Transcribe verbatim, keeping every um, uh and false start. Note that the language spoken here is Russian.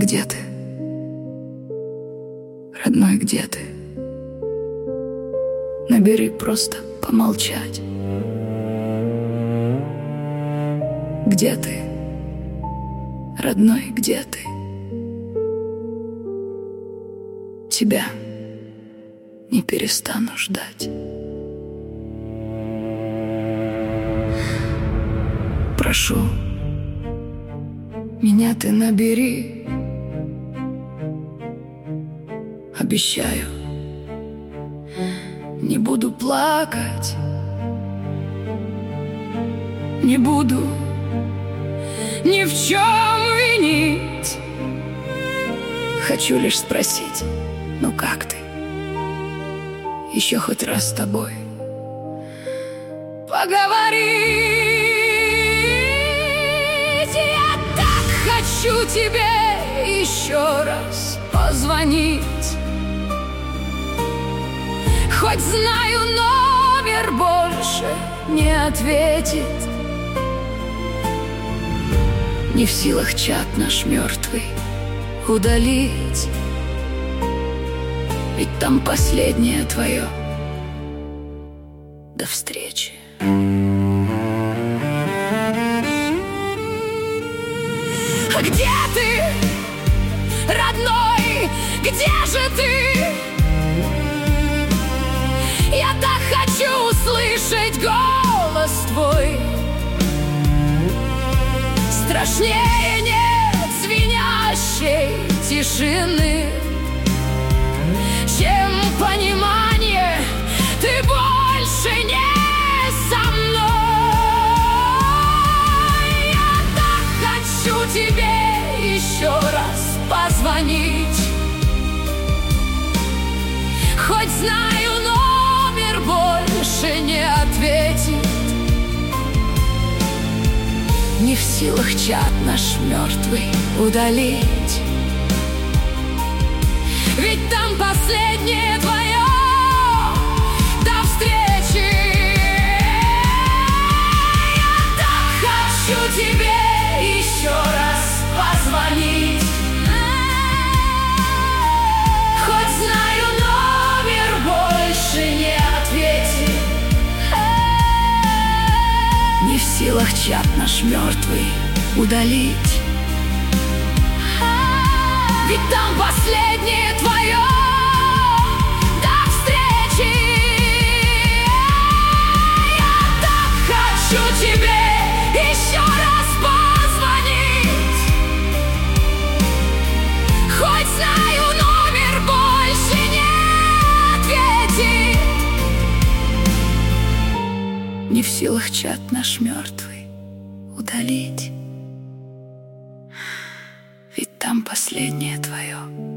Где ты? Родной, где ты? Набери просто помолчать. Где ты? Родной, где ты? Тебя не перестану ждать. Прошу, меня ты набери. Обещаю, не буду плакать, не буду ни в чем винить. Хочу лишь спросить, ну как ты? Еще хоть раз с тобой поговорить. Я так хочу тебе еще раз позвонить. Хоть знаю, номер больше не ответит. Не в силах чат наш мертвый удалить, ведь там последнее твое. До встречи. Где ты, родной, где же ты? Я так хочу услышать голос твой. Страшнее нет звенящей тишины, чем понимание, ты больше не со мной. Я так хочу тебе еще раз позвонить. Хоть знаю, номер больше не ответит. Не в силах чат наш мертвый удалить, ведь там последнее твое. До встречи. Я так хочу тебе еще раз позвонить. Хоть знаю, номер больше не ответит. Не в силах чат наш мертвый удалить, ведь там последнее твое. До встречи. Я так хочу тебе еще раз позвонить. Хоть знаю, номер больше не ответит. Не в силах чат наш мертвый удалить, ведь там последнее твое.